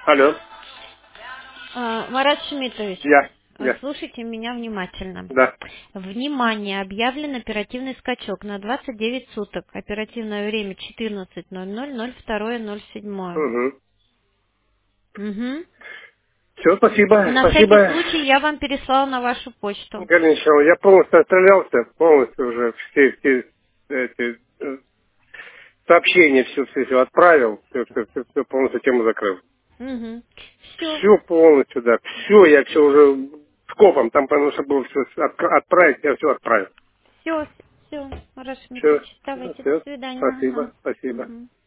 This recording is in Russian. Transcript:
Алло. Марат Шмитович, Я. слушайте меня внимательно. Да. Внимание, объявлен оперативный скачок на 29 суток. Оперативное время 14:00, 02:07. Угу. Угу. Все, спасибо. На всякий Спасибо. случай я вам переслала на вашу почту. Горничева, я полностью отстрелялся, полностью уже все эти сообщения все отправил, все полностью тему закрыл. Угу. Все, Все полностью, да. Все, я все уже скопом, там потому что было все отправить, я все отправил. все, все, Марат Все, Шмитович, давайте, до все, свидания. спасибо, Ага. спасибо. Угу.